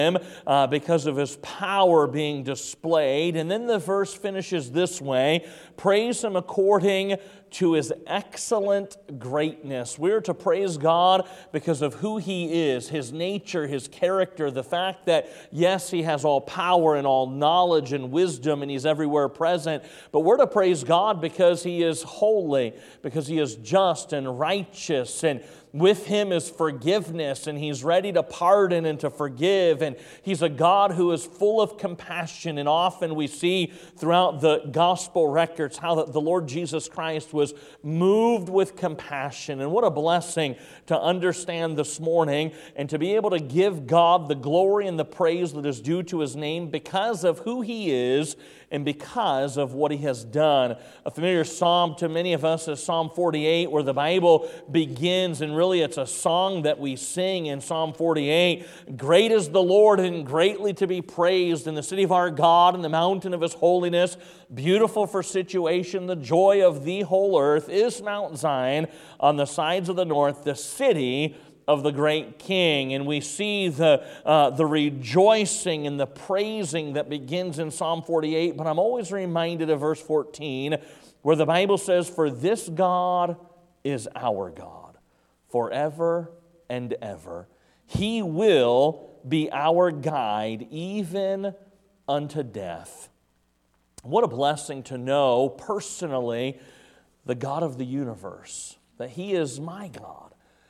because of His power being displayed. And then the verse finishes this way: praise Him according to His excellent greatness. We're to praise God because of who He is, His nature, His character, the fact that, yes, He has all power and all knowledge and wisdom, and He's everywhere present. But we're to praise God because He is holy, because He is just and righteous, and with Him is forgiveness, and He's ready to pardon and to forgive, and He's a God who is full of compassion. And often we see throughout the gospel records how the Lord Jesus Christ was moved with compassion. And what a blessing to understand this morning and to be able to give God the glory and the praise that is due to His name because of who He is and because of what He has done. A familiar psalm to many of us is Psalm 48, where the Bible begins, and really it's a song that we sing in Psalm 48. Great is the Lord and greatly to be praised in the city of our God and the mountain of His holiness. Beautiful for situation, the joy of the whole earth is Mount Zion on the sides of the north, the city of the great King. And we see the rejoicing and the praising that begins in Psalm 48, but I'm always reminded of verse 14, where the Bible says, "For this God is our God, forever and ever. He will be our guide, even unto death." What a blessing to know personally the God of the universe, that He is my God.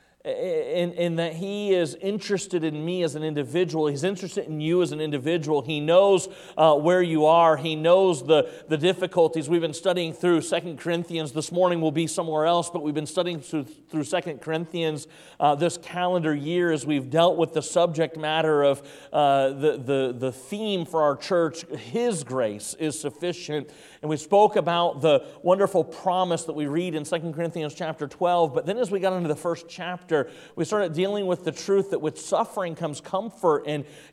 And that He is interested in me as an individual. He's interested in you as an individual. He knows where you are. He knows the difficulties. We've been studying through 2 Corinthians. This morning we'll be somewhere else, but we've been studying through 2 Corinthians this calendar year as we've dealt with the subject matter of the theme for our church, His grace is sufficient. And we spoke about the wonderful promise that we read in 2 Corinthians chapter 12. But then as we got into the first chapter, we started dealing with the truth that with suffering comes comfort,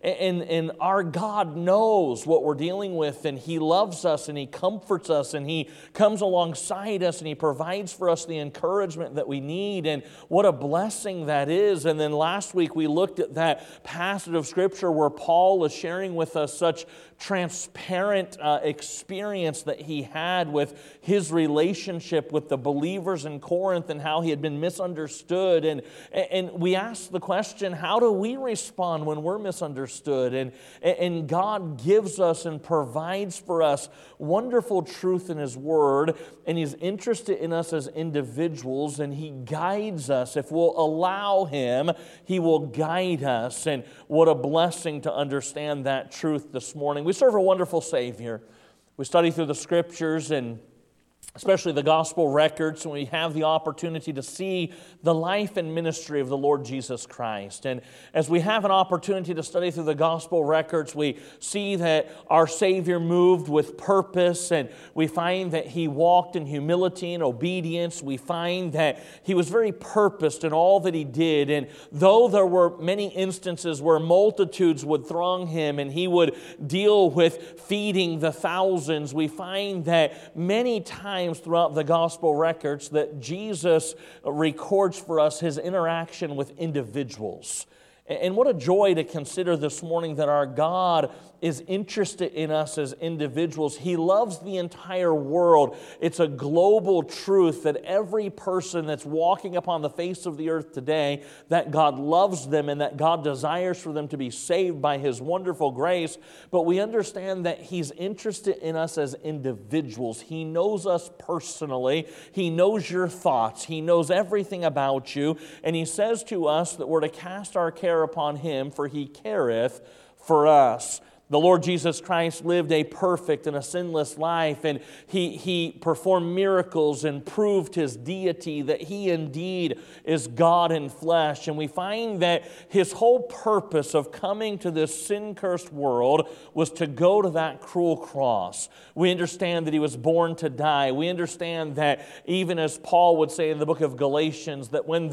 and our God knows what we're dealing with, and He loves us, and He comforts us, and He comes alongside us, and He provides for us the encouragement that we need, and what a blessing that is. And then last week we looked at that passage of Scripture where Paul is sharing with us such transparent experience that he had with his relationship with the believers in Corinth and how he had been misunderstood. And we asked the question, how do we respond when we're misunderstood? And God gives us and provides for us wonderful truth in His Word, and He's interested in us as individuals, and He guides us. If we'll allow Him, He will guide us. And what a blessing to understand that truth this morning. We serve a wonderful Savior. We study through the Scriptures, and especially the gospel records, and we have the opportunity to see the life and ministry of the Lord Jesus Christ. And as we have an opportunity to study through the gospel records, we see that our Savior moved with purpose, and we find that He walked in humility and obedience. We find that He was very purposed in all that He did. And though there were many instances where multitudes would throng Him and He would deal with feeding the thousands, we find that many times throughout the gospel records that Jesus records for us His interaction with individuals. And what a joy to consider this morning that our God is interested in us as individuals. He loves the entire world. It's a global truth that every person that's walking upon the face of the earth today, that God loves them and that God desires for them to be saved by His wonderful grace. But we understand that He's interested in us as individuals. He knows us personally. He knows your thoughts. He knows everything about you. And He says to us that we're to cast our care upon Him, for He careth for us. The Lord Jesus Christ lived a perfect and a sinless life, and He performed miracles and proved His deity, that He indeed is God in flesh. And we find that His whole purpose of coming to this sin-cursed world was to go to that cruel cross. We understand that He was born to die. We understand that, even as Paul would say in the book of Galatians, that when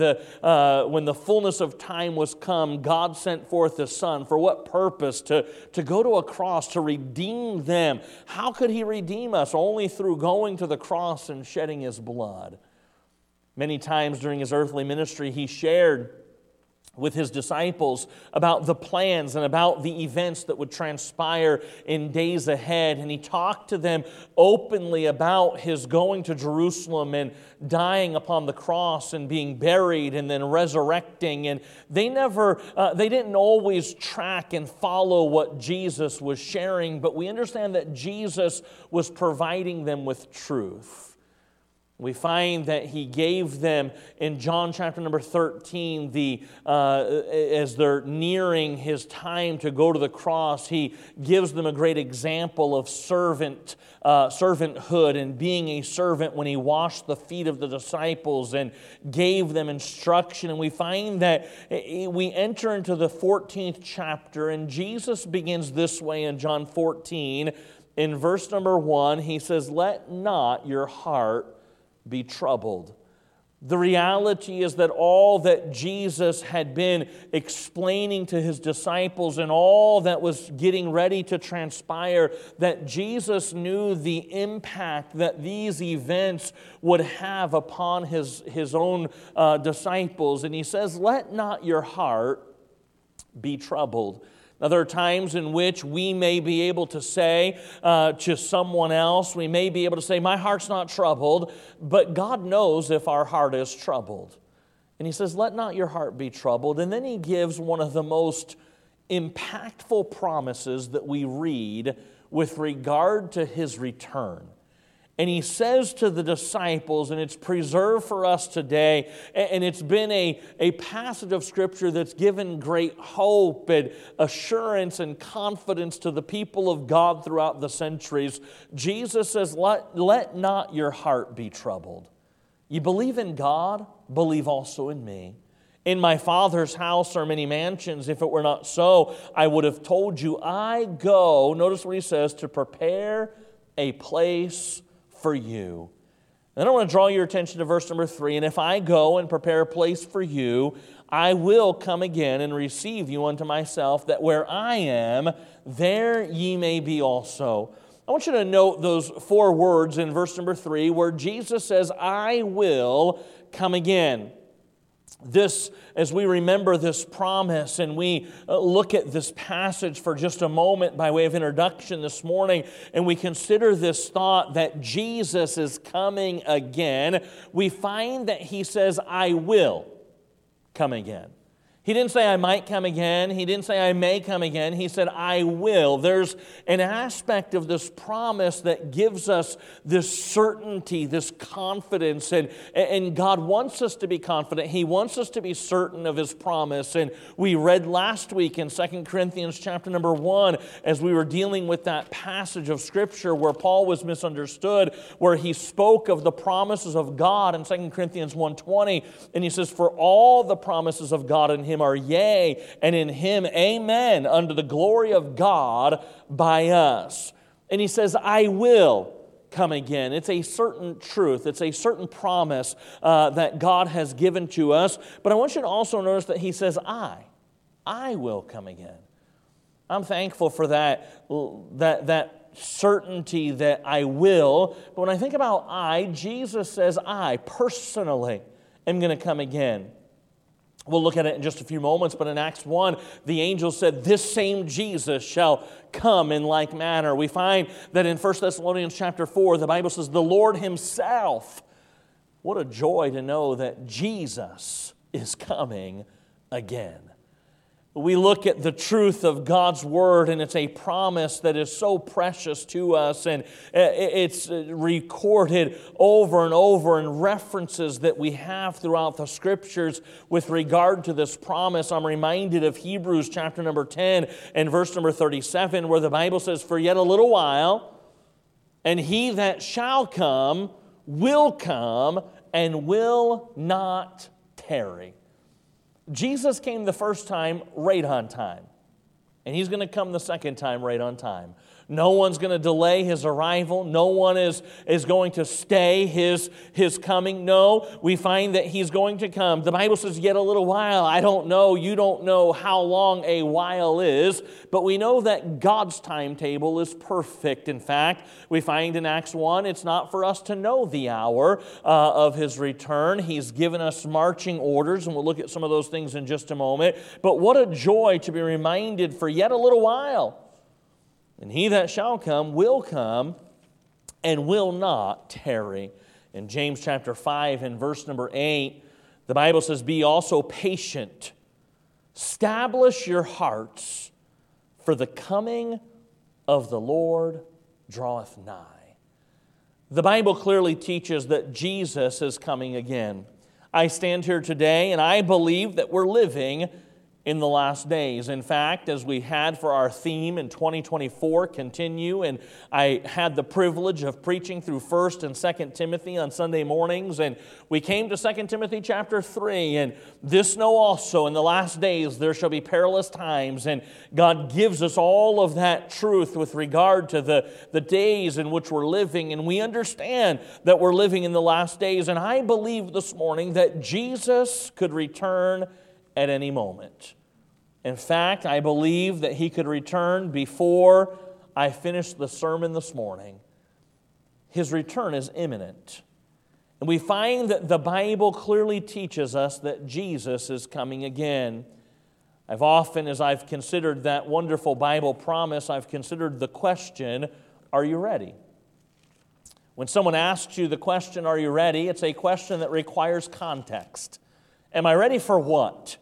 the fullness of time was come, God sent forth His Son. For what purpose? To go to a cross to redeem them. How could He redeem us? Only through going to the cross and shedding His blood. Many times during His earthly ministry, He shared with his disciples about the plans and about the events that would transpire in days ahead. And he talked to them openly about his going to Jerusalem and dying upon the cross and being buried and then resurrecting. And they didn't always track and follow what Jesus was sharing, but we understand that Jesus was providing them with truth. We find that he gave them in John chapter number 13, as they're nearing his time to go to the cross, he gives them a great example of servanthood and being a servant when he washed the feet of the disciples and gave them instruction. And we find that we enter into the 14th chapter, and Jesus begins this way in John 14. In verse number 1, he says, "Let not your heart be troubled." The reality is that all that Jesus had been explaining to his disciples and all that was getting ready to transpire, that Jesus knew the impact that these events would have upon his own disciples. And he says, "Let not your heart be troubled." Now, there are times in which we may be able to say to someone else, we may be able to say, "My heart's not troubled," but God knows if our heart is troubled. And he says, "Let not your heart be troubled." And then he gives one of the most impactful promises that we read with regard to his return. And he says to the disciples, and it's preserved for us today, and it's been a passage of Scripture that's given great hope and assurance and confidence to the people of God throughout the centuries. Jesus says, let not your heart be troubled. You believe in God, believe also in me. In my Father's house are many mansions. If it were not so, I would have told you, I go, notice what he says, to prepare a place for you. And I want to draw your attention to verse number 3. "And if I go and prepare a place for you, I will come again and receive you unto myself, that where I am, there ye may be also." I want you to note those 4 words in verse number 3 where Jesus says, "I will come again." This, as we remember this promise and we look at this passage for just a moment by way of introduction this morning, and we consider this thought that Jesus is coming again, we find that he says, "I will come again." He didn't say, "I might come again." He didn't say, "I may come again." He said, "I will." There's an aspect of this promise that gives us this certainty, this confidence, and God wants us to be confident. He wants us to be certain of his promise. And we read last week in 2 Corinthians chapter number 1, as we were dealing with that passage of Scripture where Paul was misunderstood, where he spoke of the promises of God in 2 Corinthians 1:20, and he says, "For all the promises of God in him are yea, and in him amen, unto the glory of God by us." And he says, "I will come again." It's a certain truth. It's a certain promise that God has given to us. But I want you to also notice that he says, I will come again. I'm thankful for that certainty that I will. But when I think about Jesus says, I personally am going to come again. We'll look at it in just a few moments, but in Acts 1, the angel said, "This same Jesus shall come in like manner." We find that in 1 Thessalonians chapter 4, the Bible says, "The Lord himself." What a joy to know that Jesus is coming again. We look at the truth of God's Word, and it's a promise that is so precious to us, and it's recorded over and over in references that we have throughout the Scriptures with regard to this promise. I'm reminded of Hebrews chapter number 10 and verse number 37, where the Bible says, "For yet a little while, and he that shall come and will not tarry." Jesus came the first time right on time. And He's going to come the second time right on time. No one's going to delay His arrival. No one is going to stay His coming. No, we find that He's going to come. The Bible says, yet a little while. I don't know. You don't know how long a while is. But we know that God's timetable is perfect. In fact, we find in Acts 1, it's not for us to know the hour of His return. He's given us marching orders, and we'll look at some of those things in just a moment. But what a joy to be reminded for yet a little while. And He that shall come and will not tarry. In James chapter 5 and verse number 8, the Bible says, be also patient. Establish your hearts, for the coming of the Lord draweth nigh. The Bible clearly teaches that Jesus is coming again. I stand here today and I believe that we're living in the last days. In fact, as we had for our theme in 2024 continue, and I had the privilege of preaching through 1 and 2 Timothy on Sunday mornings, and we came to 2 Timothy chapter 3, and this know also, in the last days there shall be perilous times, and God gives us all of that truth with regard to the days in which we're living, and we understand that we're living in the last days, and I believe this morning that Jesus could return at any moment. In fact, I believe that He could return before I finish the sermon this morning. His return is imminent. And we find that the Bible clearly teaches us that Jesus is coming again. I've often, as I've considered that wonderful Bible promise, I've considered the question, are you ready? When someone asks you the question, are you ready? It's a question that requires context. Am I ready for what?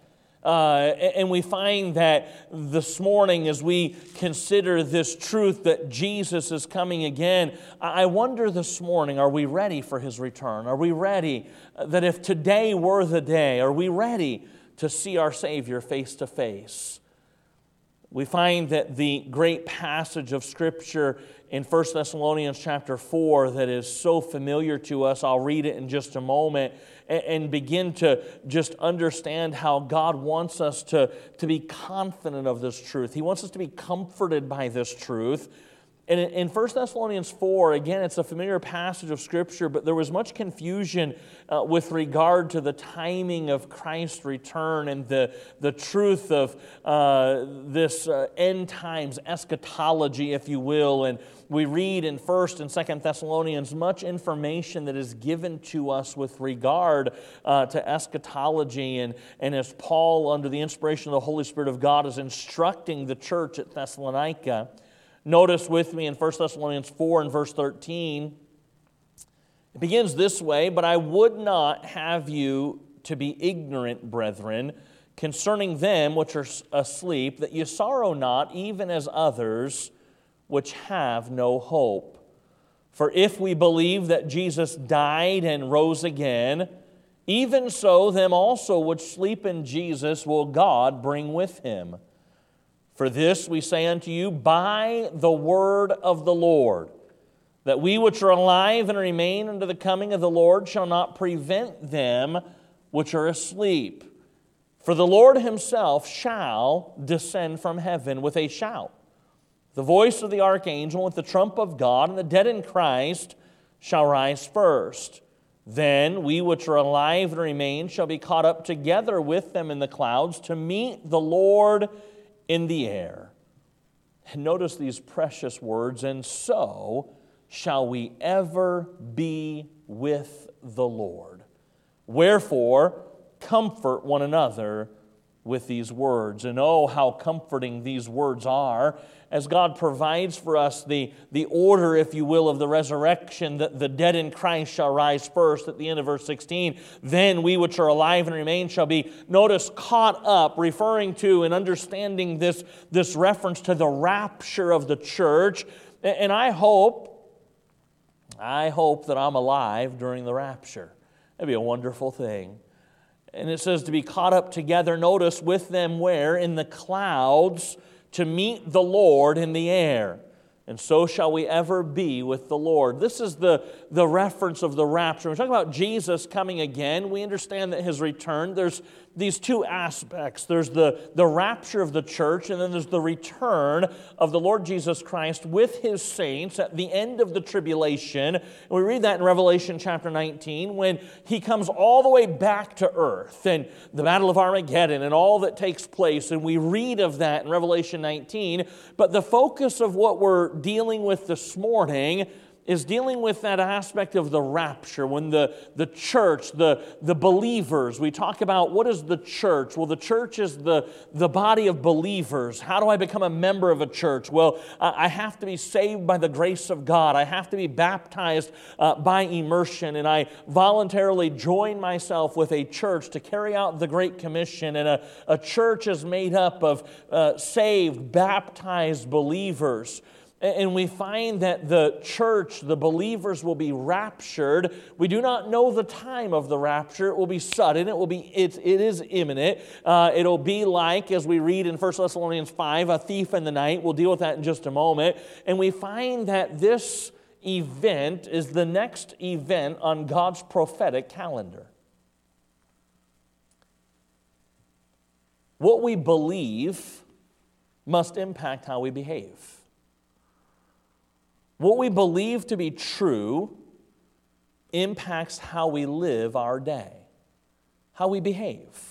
And we find that this morning as we consider this truth that Jesus is coming again, I wonder this morning, are we ready for His return? Are we ready that if today were the day, are we ready to see our Savior face to face? We find that the great passage of Scripture in 1 Thessalonians chapter 4 that is so familiar to us, I'll read it in just a moment, and begin to just understand how God wants us to be confident of this truth. He wants us to be comforted by this truth. And in 1 Thessalonians 4, again, it's a familiar passage of Scripture, but there was much confusion with regard to the timing of Christ's return and the truth of this end times eschatology, if you will. And we read in 1 and 2 Thessalonians much information that is given to us with regard to eschatology. And as Paul, under the inspiration of the Holy Spirit of God, is instructing the church at Thessalonica, notice with me in 1 Thessalonians 4 and verse 13, it begins this way, but I would not have you to be ignorant, brethren, concerning them which are asleep, that ye sorrow not, even as others which have no hope. For if we believe that Jesus died and rose again, even so them also which sleep in Jesus will God bring with Him. For this we say unto you by the word of the Lord, that we which are alive and remain unto the coming of the Lord shall not prevent them which are asleep. For the Lord Himself shall descend from heaven with a shout, the voice of the archangel, with the trump of God, and the dead in Christ shall rise first. Then we which are alive and remain shall be caught up together with them in the clouds to meet the Lord in the air. And notice these precious words, and so shall we ever be with the Lord. Wherefore, comfort one another with these words. And oh, how comforting these words are, as God provides for us the order, if you will, of the resurrection, that the dead in Christ shall rise first at the end of verse 16. Then we which are alive and remain shall be, notice, caught up, referring to and understanding this reference to the rapture of the church. And I hope that I'm alive during the rapture. That'd be a wonderful thing. And it says to be caught up together, notice, with them where? In the clouds, to meet the Lord in the air. And so shall we ever be with the Lord. This is the reference of the rapture. When we talk about Jesus coming again, we understand that His return, there's these two aspects. There's the rapture of the church, and then there's the return of the Lord Jesus Christ with His saints at the end of the tribulation. And we read that in Revelation chapter 19, when He comes all the way back to earth, and the Battle of Armageddon and all that takes place, and we read of that in Revelation 19. But the focus of what we're dealing with this morning is dealing with that aspect of the rapture, when the church, the believers, we talk about what is the church? Well, the church is the body of believers. How do I become a member of a church? Well, I have to be saved by the grace of God. I have to be baptized by immersion, and I voluntarily join myself with a church to carry out the Great Commission, and a church is made up of saved, baptized believers. And we find that the church, the believers, will be raptured. We do not know the time of the rapture. It will be sudden. It is imminent. It'll be like, as we read in 1 Thessalonians 5, a thief in the night. We'll deal with that in just a moment. And we find that this event is the next event on God's prophetic calendar. What we believe must impact how we behave. What we believe to be true impacts how we live our day, how we behave.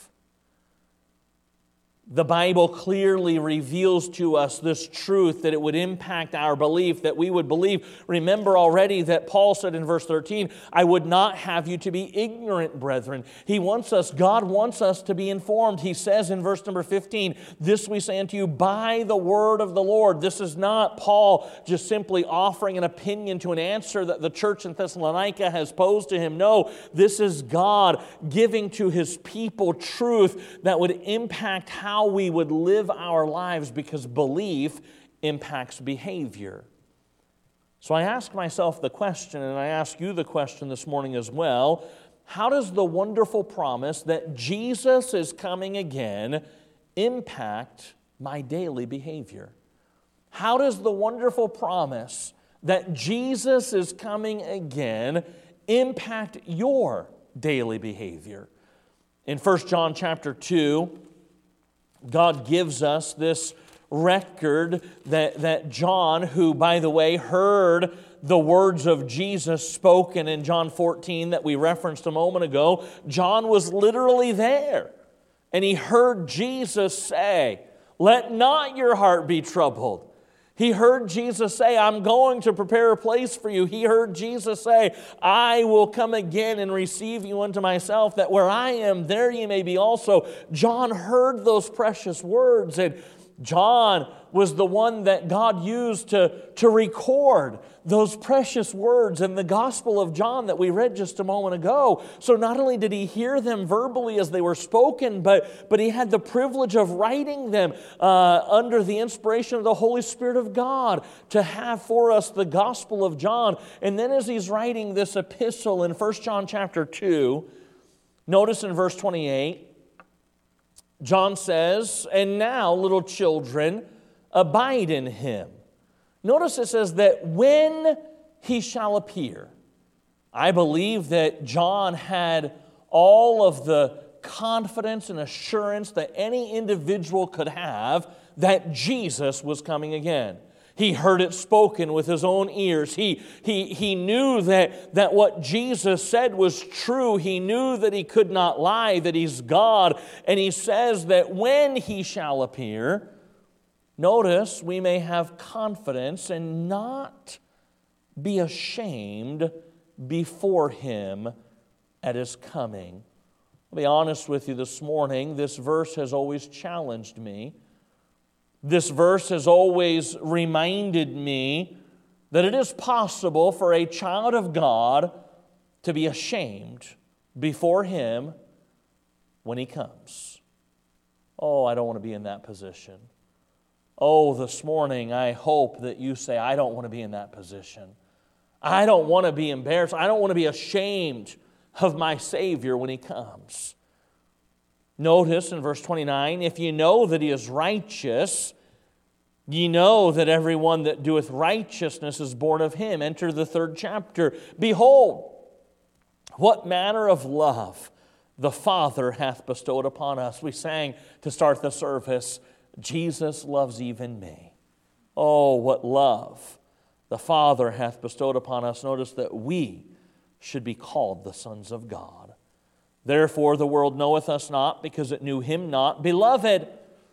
The Bible clearly reveals to us this truth, that it would impact our belief, that we would believe. Remember already that Paul said in verse 13, I would not have you to be ignorant, brethren. God wants us to be informed. He says in verse number 15, this we say unto you by the word of the Lord. This is not Paul just simply offering an opinion to an answer that the church in Thessalonica has posed to him. No, this is God giving to His people truth that would impact how we would live our lives, because belief impacts behavior. So I ask myself the question, and I ask you the question this morning as well, how does the wonderful promise that Jesus is coming again impact my daily behavior? How does the wonderful promise that Jesus is coming again impact your daily behavior? In 1 John chapter 2, God gives us this record that John, who, by the way, heard the words of Jesus spoken in John 14 that we referenced a moment ago, John was literally there. And he heard Jesus say, let not your heart be troubled. He heard Jesus say, I'm going to prepare a place for you. He heard Jesus say, I will come again and receive you unto myself, that where I am, there ye may be also. John heard those precious words, and John was the one that God used to record those precious words in the Gospel of John that we read just a moment ago. So not only did he hear them verbally as they were spoken, but he had the privilege of writing them under the inspiration of the Holy Spirit of God to have for us the Gospel of John. And then as he's writing this epistle in 1 John chapter 2, notice in verse 28, John says, and now, little children, abide in Him. Notice it says that when He shall appear. I believe that John had all of the confidence and assurance that any individual could have that Jesus was coming again. He heard it spoken with his own ears. He knew that what Jesus said was true. He knew that He could not lie, that He's God. And He says that when He shall appear, notice, we may have confidence and not be ashamed before Him at His coming. I'll be honest with you this morning, this verse has always challenged me. This verse has always reminded me that it is possible for a child of God to be ashamed before Him when He comes. Oh, I don't want to be in that position. Oh, this morning I hope that you say, I don't want to be in that position. I don't want to be embarrassed. I don't want to be ashamed of my Savior when He comes. Notice in verse 29, if ye know that He is righteous, ye know that everyone that doeth righteousness is born of Him. Enter the 3rd chapter. Behold, what manner of love the Father hath bestowed upon us. We sang to start the service, Jesus loves even me. Oh, what love the Father hath bestowed upon us. Notice that we should be called the sons of God. Therefore the world knoweth us not, because it knew him not. Beloved,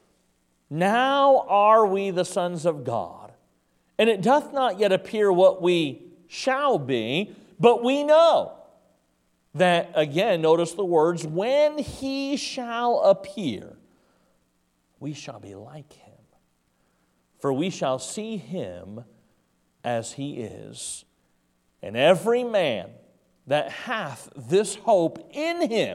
now are we the sons of God, and it doth not yet appear what we shall be, but we know that, again, notice the words, when he shall appear, we shall be like him. For we shall see him as he is. And every man that hath this hope in him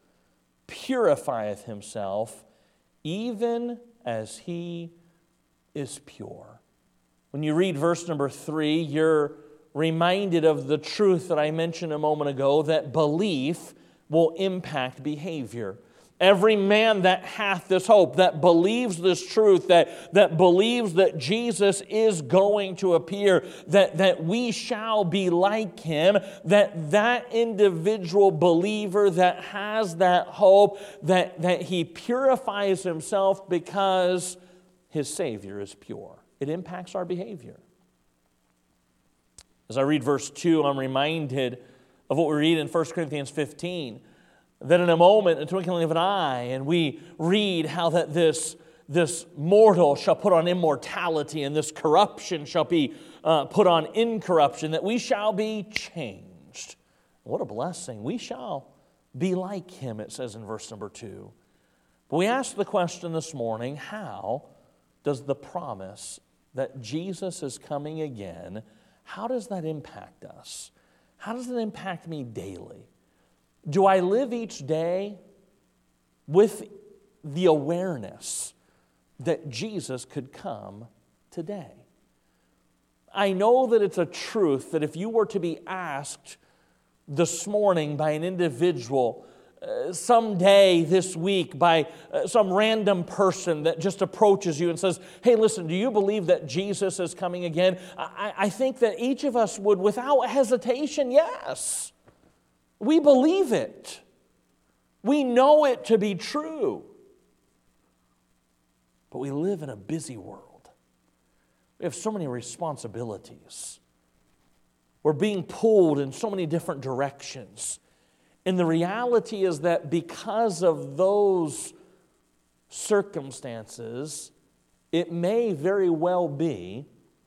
purifieth himself, even as he is pure. When you read verse number 3, you're reminded of the truth that I mentioned a moment ago, that belief will impact behavior. Every man that hath this hope, that believes this truth, that believes that Jesus is going to appear, that we shall be like him, that individual believer that has that hope, that he purifies himself because his Savior is pure. It impacts our behavior. As I read verse 2, I'm reminded of what we read in 1 Corinthians 15, that in a moment, a twinkling of an eye, and we read how that this mortal shall put on immortality, and this corruption shall be put on incorruption, that we shall be changed. What a blessing. We shall be like him, it says in verse number 2. But we ask the question this morning, how does the promise that Jesus is coming again, how does that impact us? How does it impact me daily? Do I live each day with the awareness that Jesus could come today? I know that it's a truth that if you were to be asked this morning by an individual, someday this week by some random person that just approaches you and says, hey, listen, do you believe that Jesus is coming again? I think that each of us would, without hesitation, yes. We believe it. We know it to be true. But we live in a busy world. We have so many responsibilities. We're being pulled in so many different directions. And the reality is that because of those circumstances, it may very well be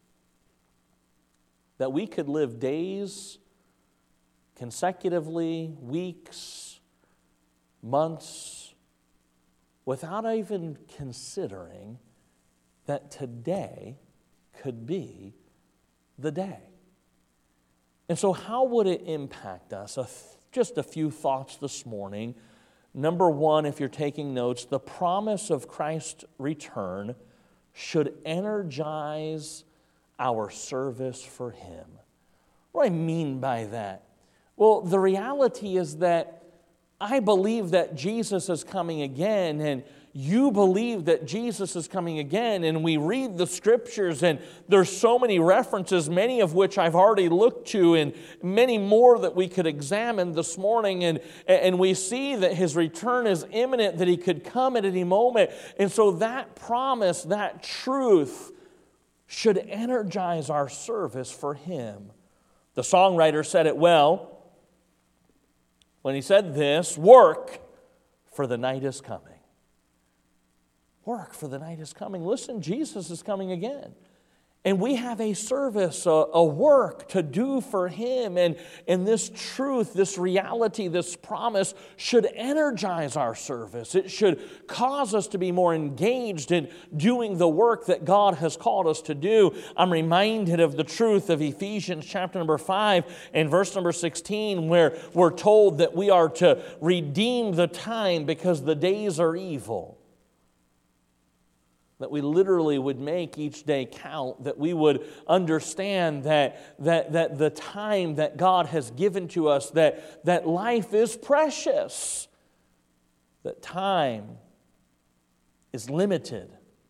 that we could live days consecutively, weeks, months, without even considering that today could be the day. And so how would it impact us? Just a few thoughts this morning. Number one, if you're taking notes, the promise of Christ's return should energize our service for him. What do I mean by that? Well, the reality is that I believe that Jesus is coming again, and you believe that Jesus is coming again, and we read the scriptures, and there's so many references, many of which I've already looked to, and many more that we could examine this morning, and we see that his return is imminent, that he could come at any moment. And so that promise, that truth, should energize our service for him. The songwriter said it well when he said this, work, for the night is coming. Work, for the night is coming. Listen, Jesus is coming again. And we have a service, a work to do for him. And this truth, this reality, this promise should energize our service. It should cause us to be more engaged in doing the work that God has called us to do. I'm reminded of the truth of Ephesians chapter number 5 and verse number 16, where we're told that we are to redeem the time because the days are evil. That we literally would make each day count, that we would understand that the time that God has given to us, that life is precious, that time is limited,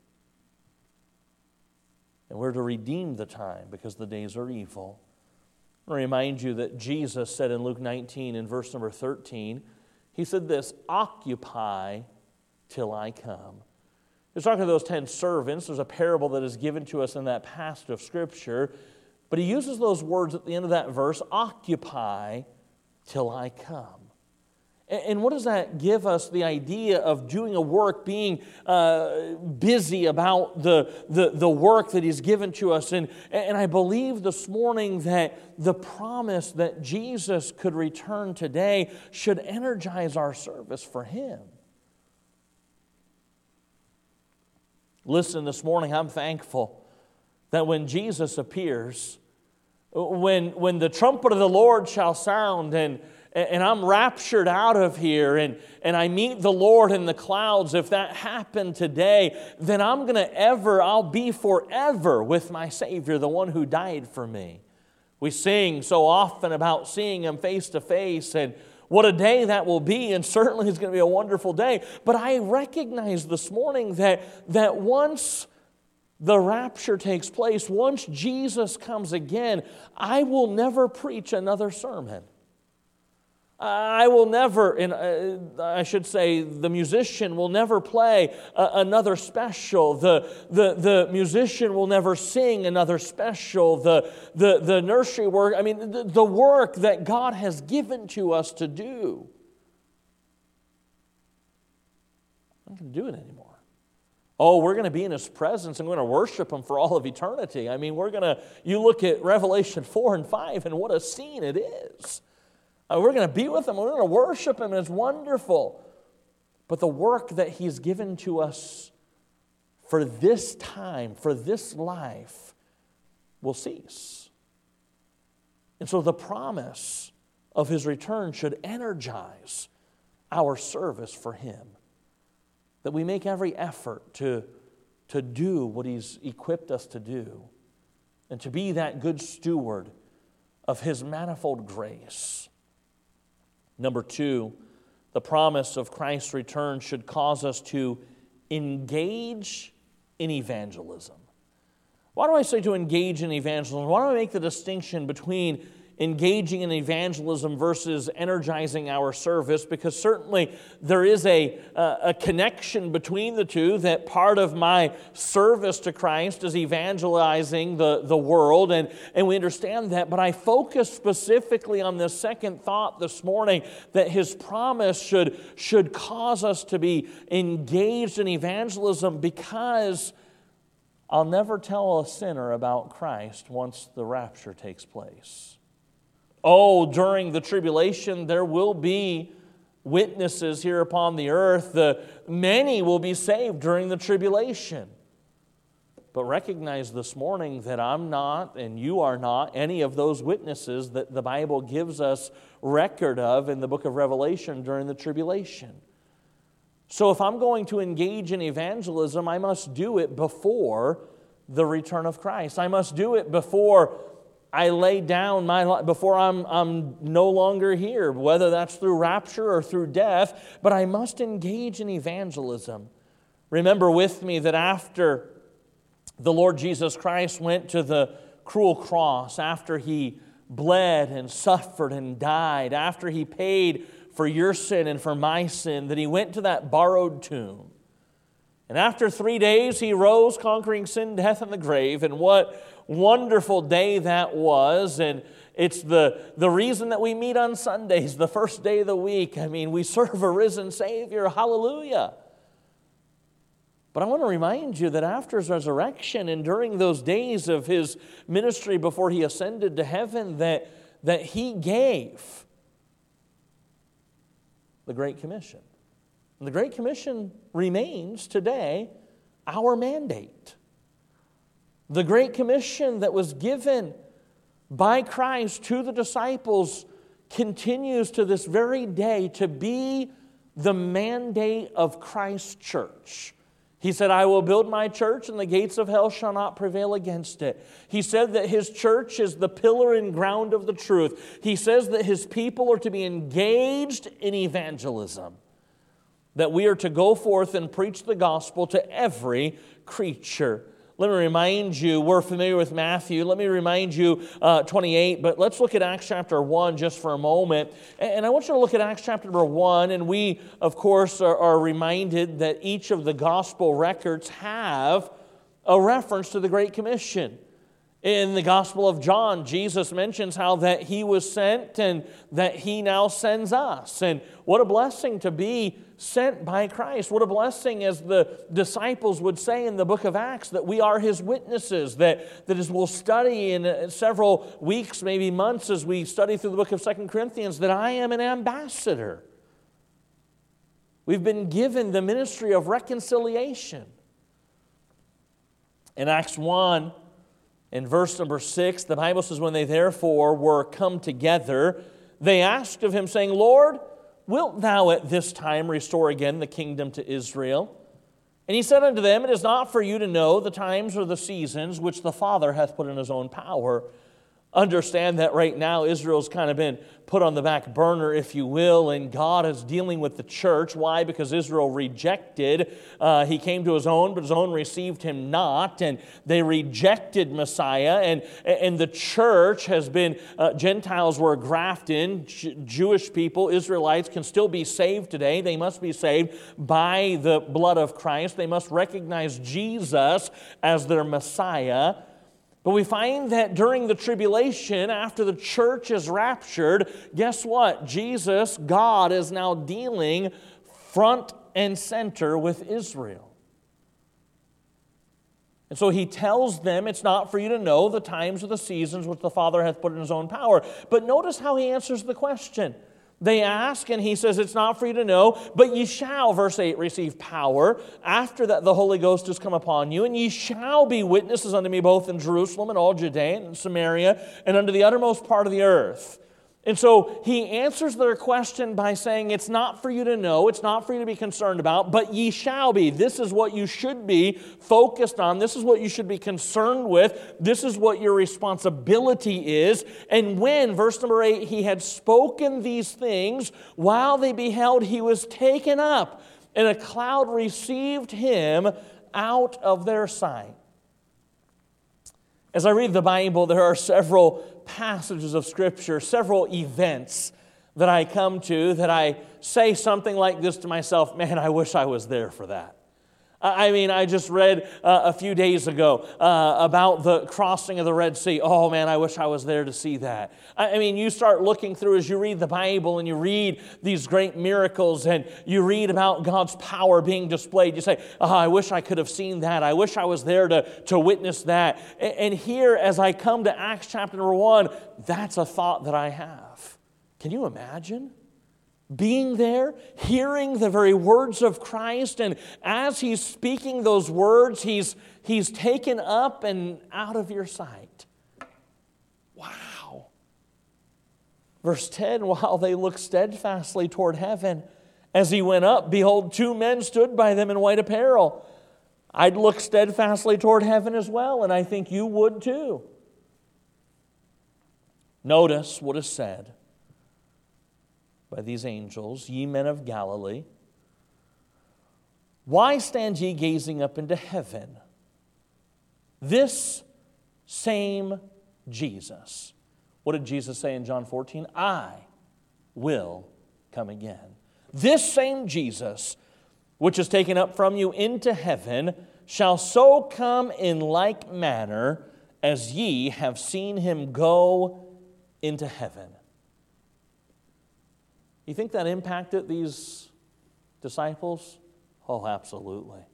and we're to redeem the time because the days are evil. I want to remind you that Jesus said in Luke 19 in verse number 13, He said this, occupy till I come. He's talking to those 10 servants. There's a parable that is given to us in that passage of Scripture. But he uses those words at the end of that verse, occupy till I come. And what does that give us? The idea of doing a work, being busy about the work that He's given to us. And I believe this morning that the promise that Jesus could return today should energize our service for Him. Listen, this morning I'm thankful that when Jesus appears, when the trumpet of the Lord shall sound and I'm raptured out of here and I meet the Lord in the clouds, if that happened today, then I'll be forever with my Savior, the one who died for me. We sing so often about seeing Him face to face, and what a day that will be, and certainly it's going to be a wonderful day. But I recognize this morning that once the rapture takes place, once Jesus comes again, I will never preach another sermon. I will never, I should say, the musician will never play another special. The musician will never sing another special. The nursery work, the work that God has given to us to do. I'm not going to do it anymore. Oh, we're going to be in His presence and we're going to worship Him for all of eternity. You look at Revelation 4 and 5 and what a scene it is. We're going to be with Him. We're going to worship Him. And it's wonderful. But the work that He's given to us for this time, for this life, will cease. And so the promise of His return should energize our service for Him. That we make every effort to do what He's equipped us to do. And to be that good steward of His manifold grace. Number 2, the promise of Christ's return should cause us to engage in evangelism. Why do I say to engage in evangelism? Why do I make the distinction between engaging in evangelism versus energizing our service? Because certainly there is a connection between the two, that part of my service to Christ is evangelizing the world, and we understand that. But I focus specifically on this second thought this morning, that His promise should cause us to be engaged in evangelism, because I'll never tell a sinner about Christ once the rapture takes place. Oh, during the tribulation, there will be witnesses here upon the earth. Many will be saved during the tribulation. But recognize this morning that I'm not, and you are not, any of those witnesses that the Bible gives us record of in the book of Revelation during the tribulation. So if I'm going to engage in evangelism, I must do it before the return of Christ. I must do it before I lay down my life, before I'm no longer here, whether that's through rapture or through death, but I must engage in evangelism. Remember with me that after the Lord Jesus Christ went to the cruel cross, after He bled and suffered and died, after He paid for your sin and for my sin, that He went to that borrowed tomb. And after 3 days, He rose, conquering sin, death, and the grave. And what wonderful day that was. And it's the reason that we meet on Sundays, the first day of the week. We serve a risen Savior. Hallelujah. But I want to remind you that after His resurrection and during those days of His ministry before He ascended to heaven, that He gave the Great Commission. And the Great Commission remains today our mandate. The Great Commission that was given by Christ to the disciples continues to this very day to be the mandate of Christ's church. He said, I will build my church and the gates of hell shall not prevail against it. He said that His church is the pillar and ground of the truth. He says that His people are to be engaged in evangelism. That we are to go forth and preach the gospel to every creature. let me remind you, we're familiar with Matthew. Let me remind you 28, but let's look at Acts chapter 1 just for a moment. And I want you to look at Acts chapter 1, and we, of course, are reminded that each of the gospel records have a reference to the Great Commission. In the Gospel of John, Jesus mentions how that He was sent and that He now sends us. And what a blessing to be sent by Christ. What a blessing, as the disciples would say in the book of Acts, that we are His witnesses, that as we'll study in several weeks, maybe months, as we study through the book of 2 Corinthians, that I am an ambassador. We've been given the ministry of reconciliation. In Acts 1, in verse number 6, the Bible says, when they therefore were come together, they asked of Him, saying, Lord, wilt Thou at this time restore again the kingdom to Israel? And He said unto them, it is not for you to know the times or the seasons which the Father hath put in His own power. Understand that right now Israel's kind of been put on the back burner, if you will, and God is dealing with the church. Why? Because Israel rejected. He came to His own, but His own received Him not, and they rejected Messiah. And the church has been, Gentiles were grafted in. Jewish people, Israelites, can still be saved today. They must be saved by the blood of Christ. They must recognize Jesus as their Messiah. But we find that during the tribulation, after the church is raptured, guess what? Jesus, God, is now dealing front and center with Israel. And so He tells them, it's not for you to know the times or the seasons which the Father hath put in His own power. But notice how He answers the question. They ask, and He says, it's not for you to know, but ye shall, verse 8, receive power. After that the Holy Ghost is come upon you, and ye shall be witnesses unto me both in Jerusalem and all Judea and Samaria, and unto the uttermost part of the earth. And so He answers their question by saying, it's not for you to know, it's not for you to be concerned about, but ye shall be. This is what you should be focused on. This is what you should be concerned with. This is what your responsibility is. And when, verse number 8, He had spoken these things, while they beheld, He was taken up, and a cloud received Him out of their sight. As I read the Bible, there are several passages of Scripture, several events that I come to that I say something like this to myself, man, I wish I was there for that. I mean, I just read a few days ago about the crossing of the Red Sea. Oh, man, I wish I was there to see that. I mean, you start looking through as you read the Bible and you read these great miracles and you read about God's power being displayed. You say, oh, I wish I could have seen that. I wish I was there to witness that. And here, as I come to Acts chapter number 1, that's a thought that I have. Can you imagine? Being there, hearing the very words of Christ, and as He's speaking those words, He's taken up and out of your sight. Wow. Verse 10, while they looked steadfastly toward heaven, as He went up, behold, 2 men stood by them in white apparel. I'd look steadfastly toward heaven as well, and I think you would too. Notice what is said by these angels, ye men of Galilee, why stand ye gazing up into heaven? This same Jesus. What did Jesus say in John 14? I will come again. This same Jesus, which is taken up from you into heaven, shall so come in like manner as ye have seen Him go into heaven. You think that impacted these disciples? Oh, absolutely.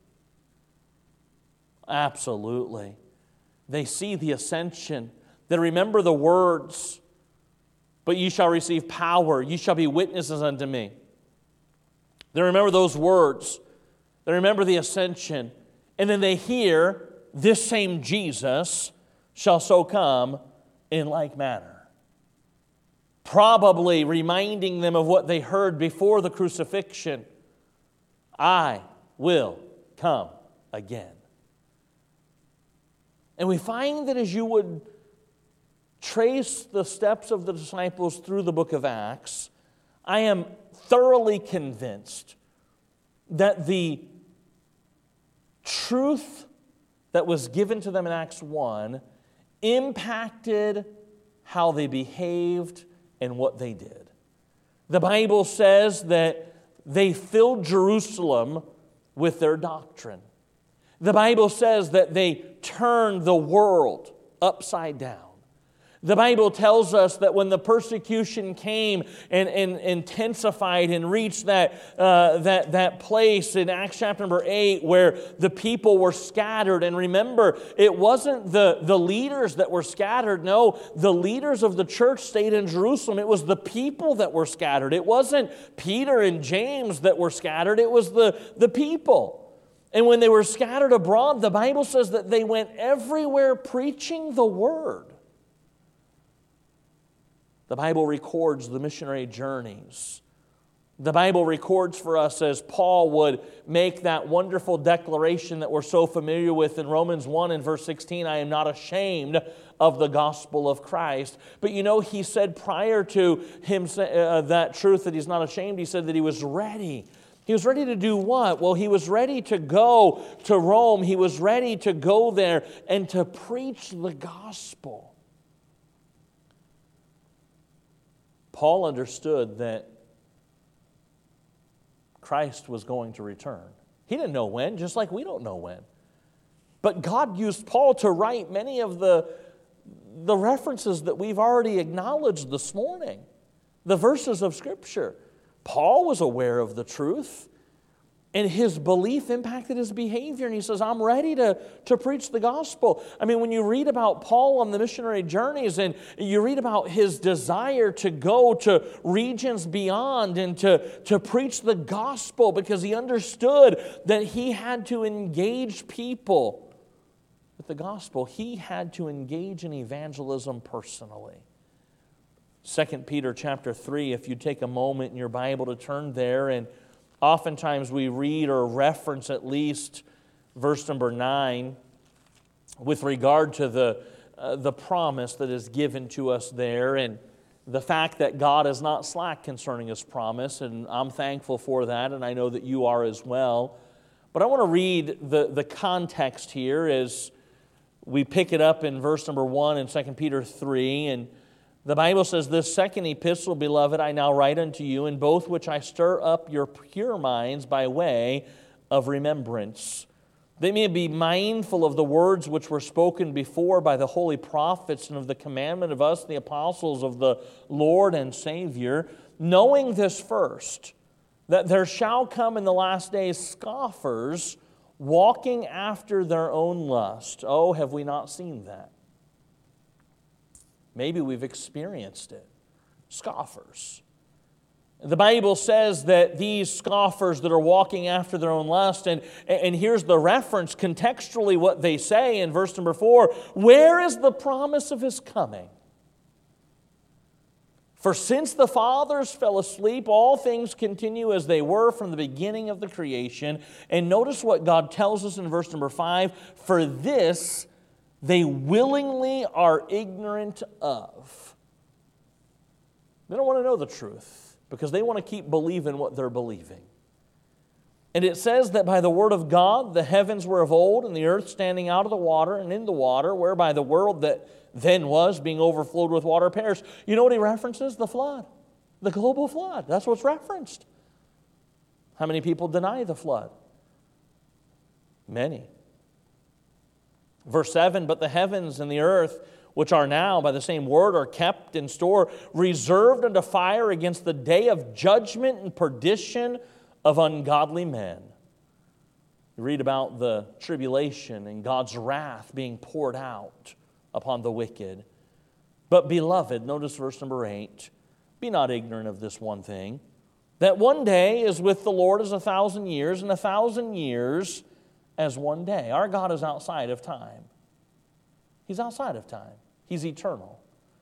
Absolutely. They see the ascension. They remember the words, but ye shall receive power. Ye shall be witnesses unto me. They remember those words. They remember the ascension. And then they hear, this same Jesus shall so come in like manner. Probably reminding them of what they heard before the crucifixion. I will come again. And we find that as you would trace the steps of the disciples through the book of Acts, I am thoroughly convinced that the truth that was given to them in Acts 1 impacted how they behaved and what they did. The Bible says that they filled Jerusalem with their doctrine. The Bible says that they turned the world upside down. The Bible tells us that when the persecution came and intensified and reached that place in Acts chapter number 8 where the people were scattered. And remember, it wasn't the leaders that were scattered. No, the leaders of the church stayed in Jerusalem. It was the people that were scattered. It wasn't Peter and James that were scattered. It was the people. And when they were scattered abroad, the Bible says that they went everywhere preaching the word. The Bible records the missionary journeys. The Bible records for us as Paul would make that wonderful declaration that we're so familiar with in Romans 1 and verse 16, I am not ashamed of the gospel of Christ. But you know, he said prior to him that truth that he's not ashamed, he said that he was ready. He was ready to do what? Well, he was ready to go to Rome. He was ready to go there and to preach the gospel. Paul understood that Christ was going to return. He didn't know when, just like we don't know when. But God used Paul to write many of the references that we've already acknowledged this morning, the verses of Scripture. Paul was aware of the truth, and his belief impacted his behavior. And he says, I'm ready to preach the gospel. I mean, when you read about Paul on the missionary journeys and you read about his desire to go to regions beyond and to preach the gospel because he understood that he had to engage people with the gospel. He had to engage in evangelism personally. 2 Peter chapter 3, if you take a moment in your Bible to turn there, and oftentimes we read or reference at least verse number 9 with regard to the promise that is given to us there and the fact that God is not slack concerning His promise, and I'm thankful for that, and I know that you are as well. But I want to read the context here as we pick it up in verse number 1 in 2 Peter 3, and the Bible says, this second epistle, beloved, I now write unto you, in both which I stir up your pure minds by way of remembrance. They may be mindful of the words which were spoken before by the holy prophets and of the commandment of us, the apostles of the Lord and Savior, knowing this first, that there shall come in the last days scoffers, walking after their own lust. Oh, have we not seen that? Maybe we've experienced it. Scoffers. The Bible says that these scoffers that are walking after their own lust, and here's the reference, contextually what they say in verse number 4, where is the promise of His coming? For since the fathers fell asleep, all things continue as they were from the beginning of the creation. And notice what God tells us in verse number 5, for this they willingly are ignorant of. They don't want to know the truth because they want to keep believing what they're believing. And it says that by the word of God, the heavens were of old, and the earth standing out of the water and in the water, whereby the world that then was, being overflowed with water, perished. You know what he references? The flood. The global flood. That's what's referenced. How many people deny the flood? Many. Verse 7, but the heavens and the earth, which are now by the same word, are kept in store, reserved unto fire against the day of judgment and perdition of ungodly men. You read about the tribulation and God's wrath being poured out upon the wicked. But beloved, notice verse number 8, be not ignorant of this one thing, that one day is with the Lord as 1,000 years, and 1,000 years as one day. Our God is outside of time. He's outside of time. He's eternal.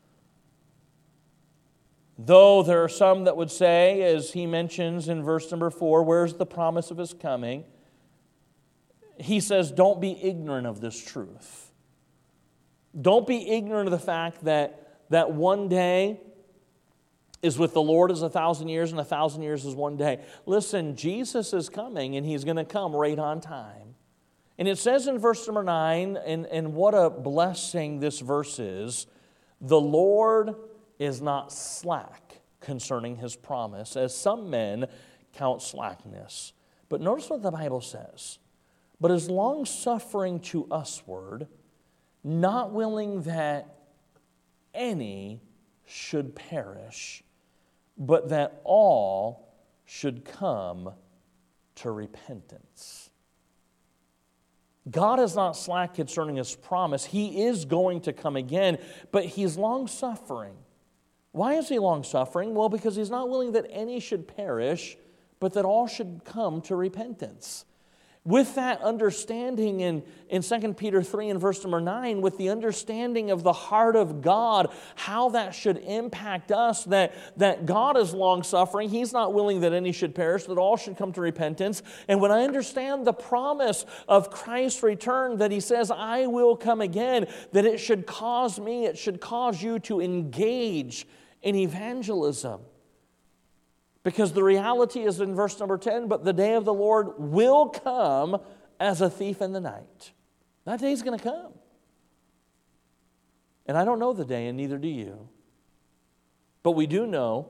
Though there are some that would say, as he mentions in verse number 4, where's the promise of His coming? He says, don't be ignorant of this truth. Don't be ignorant of the fact that one day is with the Lord as 1,000 years, and 1,000 years is one day. Listen, Jesus is coming, and He's going to come right on time. And it says in verse number 9, and what a blessing this verse is, the Lord is not slack concerning his promise, as some men count slackness. But notice what the Bible says. But is long-suffering to usward, not willing that any should perish, but that all should come to repentance. God is not slack concerning his promise. He is going to come again, but he's long-suffering. Why is he long-suffering? Well, because he's not willing that any should perish, but that all should come to repentance. With that understanding in 2 Peter 3 and verse number 9, with the understanding of the heart of God, how that should impact us, that God is long-suffering, he's not willing that any should perish, that all should come to repentance. And when I understand the promise of Christ's return, that he says, I will come again, that it should cause me, it should cause you to engage in evangelism. Because the reality is in verse number 10, but the day of the Lord will come as a thief in the night. That day's going to come. And I don't know the day, and neither do you. But we do know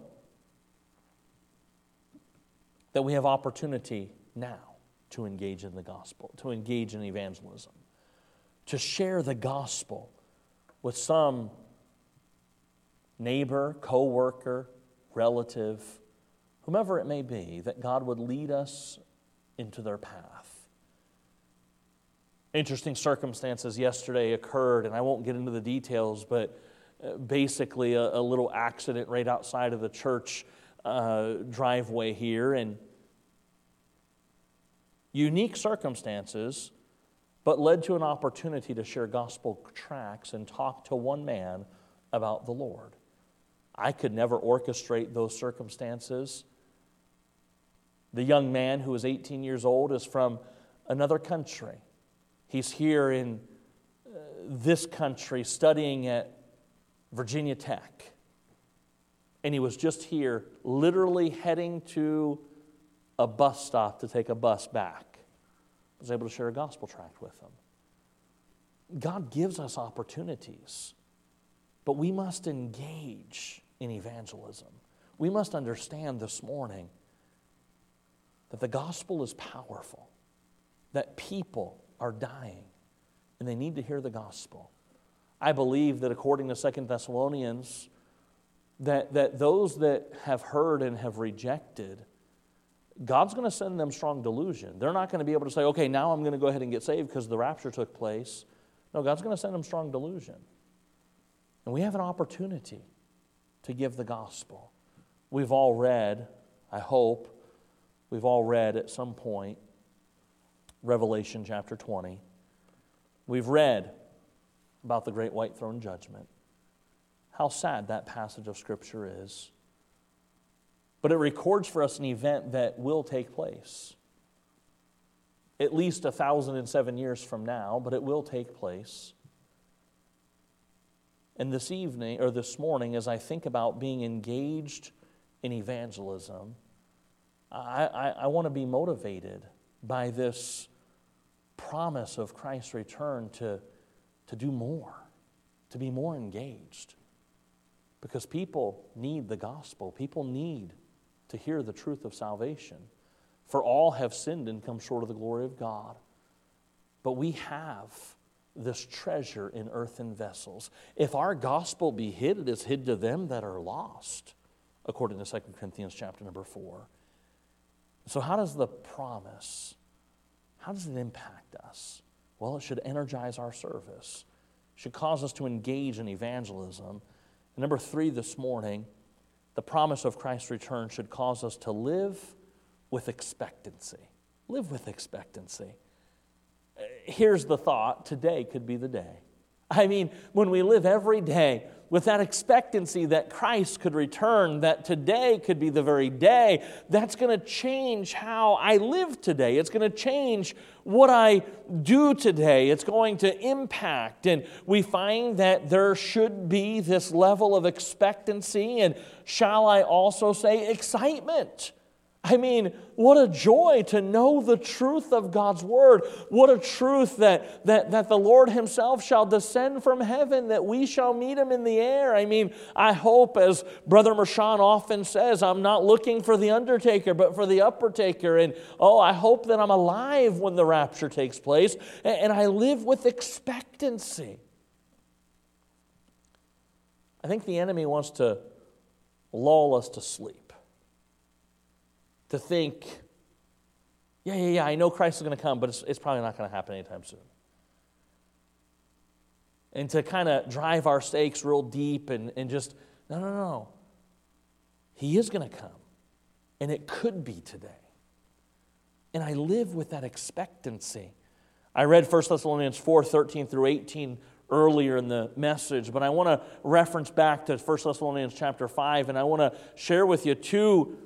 that we have opportunity now to engage in the gospel, to engage in evangelism, to share the gospel with some neighbor, co-worker, relative, whomever it may be, that God would lead us into their path. Interesting circumstances yesterday occurred, and I won't get into the details, but basically a little accident right outside of the church driveway here, and unique circumstances, but led to an opportunity to share gospel tracts and talk to one man about the Lord. I could never orchestrate those circumstances. The young man who is 18 years old is from another country. He's here in this country studying at Virginia Tech. And he was just here literally heading to a bus stop to take a bus back. I was able to share a gospel tract with him. God gives us opportunities, but we must engage in evangelism. We must understand this morning that the gospel is powerful, that people are dying, and they need to hear the gospel. I believe that according to 2 Thessalonians, that those that have heard and have rejected, God's going to send them strong delusion. They're not going to be able to say, okay, now I'm going to go ahead and get saved because the rapture took place. No, God's going to send them strong delusion. And we have an opportunity to give the gospel. We've all read, I hope, we've all read at some point Revelation chapter 20. We've read about the great white throne judgment. How sad that passage of Scripture is. But it records for us an event that will take place. At least 1,007 years from now, but it will take place. And this evening, or this morning, as I think about being engaged in evangelism, I want to be motivated by this promise of Christ's return to do more, to be more engaged. Because people need the gospel. People need to hear the truth of salvation. For all have sinned and come short of the glory of God. But we have this treasure in earthen vessels. If our gospel be hid, it is hid to them that are lost, according to 2 Corinthians chapter number 4. So how does the promise, how does it impact us? Well, it should energize our service. It should cause us to engage in evangelism. And number 3 this morning, the promise of Christ's return should cause us to live with expectancy. Live with expectancy. Here's the thought, today could be the day. I mean, when we live every day with that expectancy that Christ could return, that today could be the very day, that's going to change how I live today. It's going to change what I do today. It's going to impact. And we find that there should be this level of expectancy, and shall I also say excitement. I mean, what a joy to know the truth of God's Word. What a truth that the Lord Himself shall descend from heaven, that we shall meet Him in the air. I mean, I hope, as Brother Mershon often says, I'm not looking for the undertaker, but for the uppertaker. And, I hope that I'm alive when the rapture takes place, and I live with expectancy. I think the enemy wants to lull us to sleep. To think, I know Christ is going to come, but it's probably not going to happen anytime soon. And to kind of drive our stakes real deep and just, no. He is going to come. And it could be today. And I live with that expectancy. I read 1 Thessalonians 4:13 through 18 earlier in the message, but I want to reference back to 1 Thessalonians chapter 5, and I want to share with you two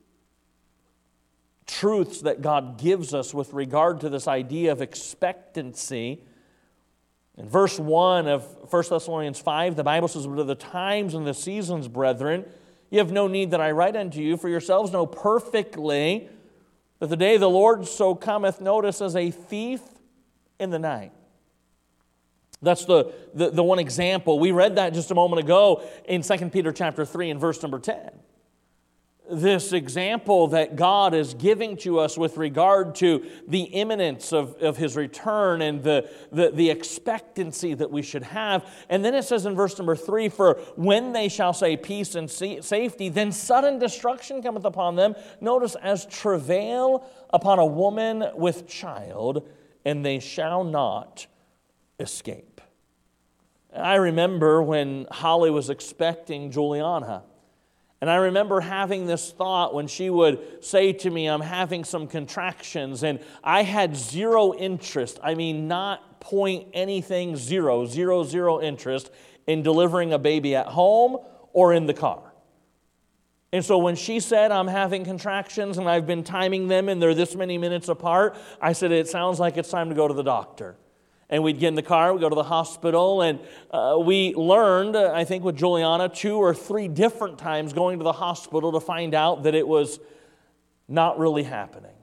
truths that God gives us with regard to this idea of expectancy. In verse 1 of 1 Thessalonians 5, the Bible says, "But of the times and the seasons, brethren, you have no need that I write unto you, for yourselves know perfectly that the day of the Lord so cometh, notice, as a thief in the night." That's the one example. We read that just a moment ago in 2 Peter chapter 3 and verse number 10. This example that God is giving to us with regard to the imminence of His return and the expectancy that we should have. And then it says in verse number 3, "For when they shall say peace and safety, then sudden destruction cometh upon them. Notice, as travail upon a woman with child, and they shall not escape." I remember when Holly was expecting Juliana. And I remember having this thought when she would say to me, "I'm having some contractions," and I had zero interest, not point anything, zero interest in delivering a baby at home or in the car. And so when she said, "I'm having contractions and I've been timing them and they're this many minutes apart," I said, "It sounds like it's time to go to the doctor." And we'd get in the car, we'd go to the hospital, and we learned, I think with Juliana, 2 or 3 different times going to the hospital to find out that it was not really happening.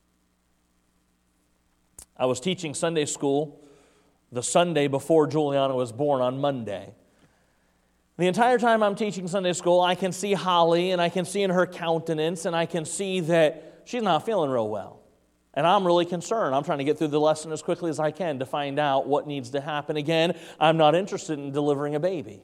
I was teaching Sunday school the Sunday before Juliana was born on Monday. The entire time I'm teaching Sunday school, I can see Holly, and I can see in her countenance, and I can see that she's not feeling real well. And I'm really concerned. I'm trying to get through the lesson as quickly as I can to find out what needs to happen. Again, I'm not interested in delivering a baby.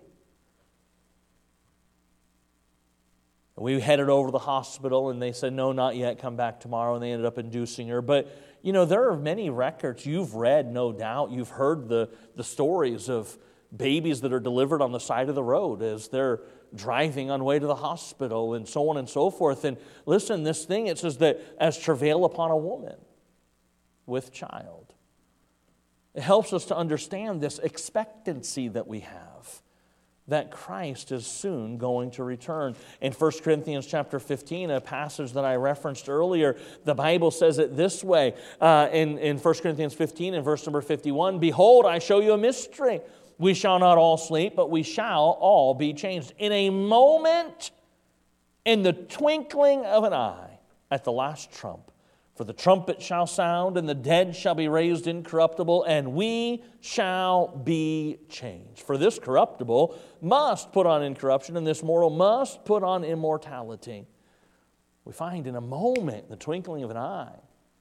We headed over to the hospital, and they said, "No, not yet, come back tomorrow," and they ended up inducing her. But, there are many records you've read, no doubt. You've heard the stories of babies that are delivered on the side of the road as they're driving on way to the hospital and so on and so forth. And listen, this thing, it says that as travail upon a woman with child. It helps us to understand this expectancy that we have, that Christ is soon going to return. In 1 Corinthians chapter 15, a passage that I referenced earlier, the Bible says it this way, in 1 Corinthians 15 and verse number 51, "Behold, I show you a mystery. We shall not all sleep, but we shall all be changed. In a moment, in the twinkling of an eye, at the last trump. For the trumpet shall sound, and the dead shall be raised incorruptible, and we shall be changed. For this corruptible must put on incorruption, and this mortal must put on immortality." We find in a moment, in the twinkling of an eye.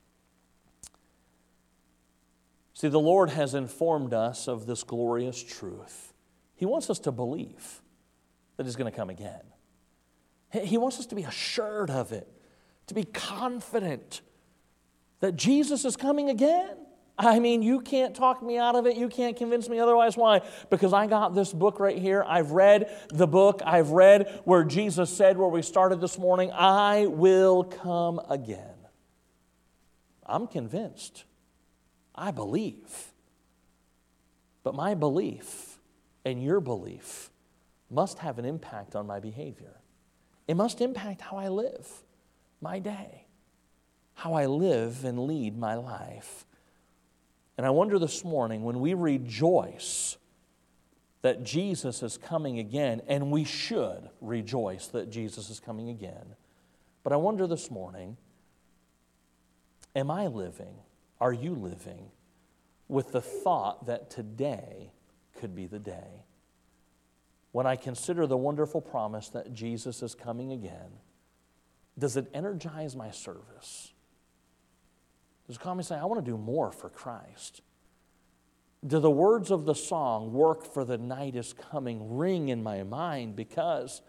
See, the Lord has informed us of this glorious truth. He wants us to believe that He's going to come again. He wants us to be assured of it, to be confident that Jesus is coming again. You can't talk me out of it. You can't convince me otherwise. Why? Because I got this book right here. I've read the book. I've read where Jesus said, where we started this morning, "I will come again." I'm convinced. I believe. But my belief and your belief must have an impact on my behavior. It must impact how I live my day, how I live and lead my life. And I wonder this morning, when we rejoice that Jesus is coming again, and we should rejoice that Jesus is coming again, But I wonder this morning, am I living, are you living, with the thought that today could be the day? When I consider the wonderful promise that Jesus is coming again, does it energize my service? Does it call me saying, I want to do more for Christ? Do the words of the song, "Work for the night is coming," ring in my mind because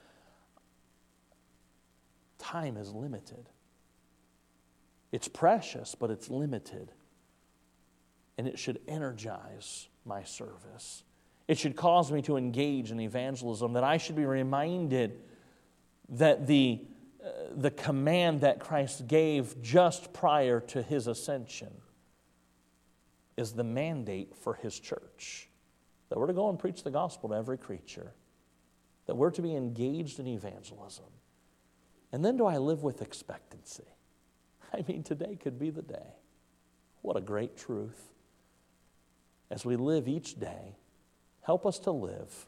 time is limited? It's precious, but it's limited. And it should energize my service. It should cause me to engage in evangelism, that I should be reminded that the command that Christ gave just prior to His ascension is the mandate for His church. That we're to go and preach the gospel to every creature. That we're to be engaged in evangelism. And then do I live with expectancy? I mean, today could be the day. What a great truth. As we live each day, help us to live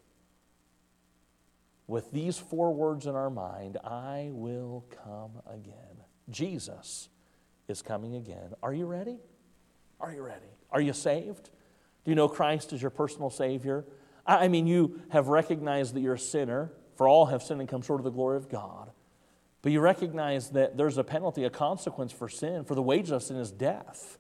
with these 4 words in our mind: I will come again. Jesus is coming again. Are you ready? Are you ready? Are you saved? Do you know Christ as your personal Savior? I mean, you have recognized that you're a sinner, for all have sinned and come short of the glory of God. But you recognize that there's a penalty, a consequence for sin, for the wages of sin is death.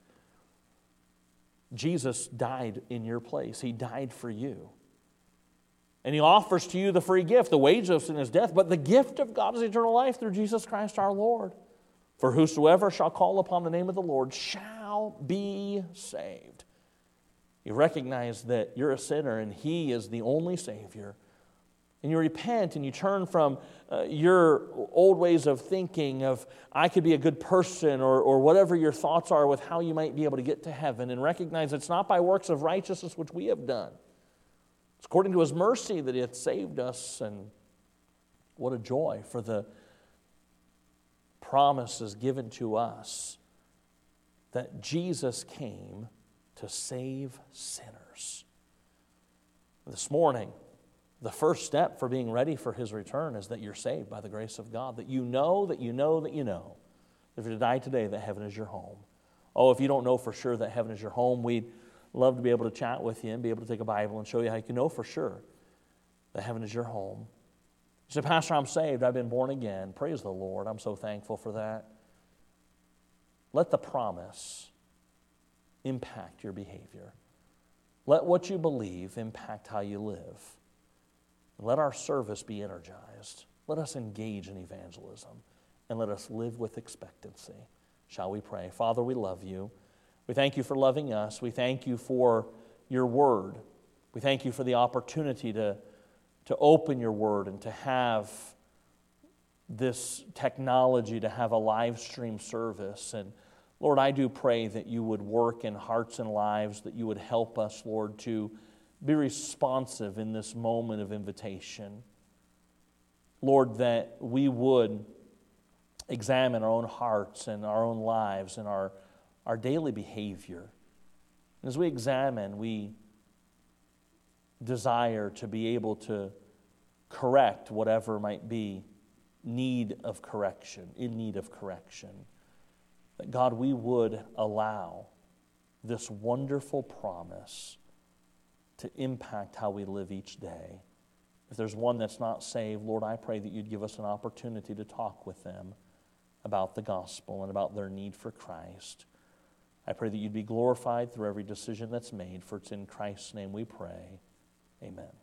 Jesus died in your place. He died for you. And He offers to you the free gift. The wages of sin is death, but the gift of God is eternal life through Jesus Christ our Lord. For whosoever shall call upon the name of the Lord shall be saved. You recognize that you're a sinner and He is the only Savior. And you repent and you turn from your old ways of thinking of, I could be a good person, or whatever your thoughts are with how you might be able to get to heaven, and recognize it's not by works of righteousness which we have done. It's according to His mercy that He hath saved us. And what a joy for the promises given to us that Jesus came to save sinners. This morning, the first step for being ready for His return is that you're saved by the grace of God, that you know that you know that you know, if you die today, that heaven is your home. Oh, if you don't know for sure that heaven is your home, we'd love to be able to chat with you and be able to take a Bible and show you how you can know for sure that heaven is your home. You say, Pastor, I'm saved. I've been born again. Praise the Lord. I'm so thankful for that. Let the promise impact your behavior. Let what you believe impact how you live. Let our service be energized. Let us engage in evangelism. And let us live with expectancy. Shall we pray? Father, we love you. We thank you for loving us. We thank you for your word. We thank you for the opportunity to open your word and to have this technology, to have a live stream service. And Lord, I do pray that you would work in hearts and lives, that you would help us, Lord, to be responsive in this moment of invitation. Lord, that we would examine our own hearts and our own lives and our daily behavior. And as we examine, we desire to be able to correct whatever might be in need of correction. That God, we would allow this wonderful promise to impact how we live each day. If there's one that's not saved, Lord, I pray that you'd give us an opportunity to talk with them about the gospel and about their need for Christ. I pray that you'd be glorified through every decision that's made, for it's in Christ's name we pray. Amen.